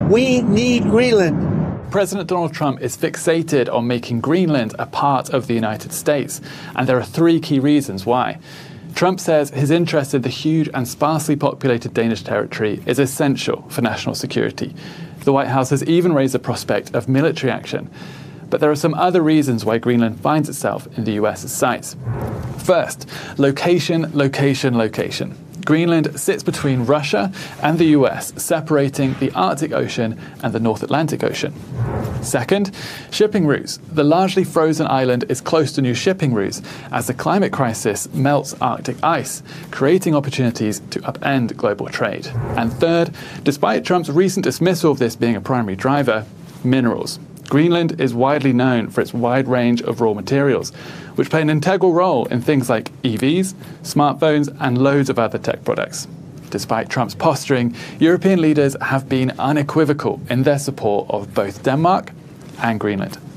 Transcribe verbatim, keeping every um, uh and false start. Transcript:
We need Greenland. President Donald Trump is fixated on making Greenland a part of the United States, and there are three key reasons why. Trump says his interest in the huge and sparsely populated Danish territory is essential for national security. The White House has even raised the prospect of military action. But there are some other reasons why Greenland finds itself in the U S's sights. First, location, location, location. Greenland sits between Russia and the U S, separating the Arctic Ocean and the North Atlantic Ocean. Second, shipping routes. The largely frozen island is close to new shipping routes as the climate crisis melts Arctic ice, creating opportunities to upend global trade. And third, despite Trump's recent dismissal of this being a primary driver, minerals. Greenland is widely known for its wide range of raw materials, which play an integral role in things like E Vs, smartphones, and loads of other tech products. Despite Trump's posturing, European leaders have been unequivocal in their support of both Denmark and Greenland.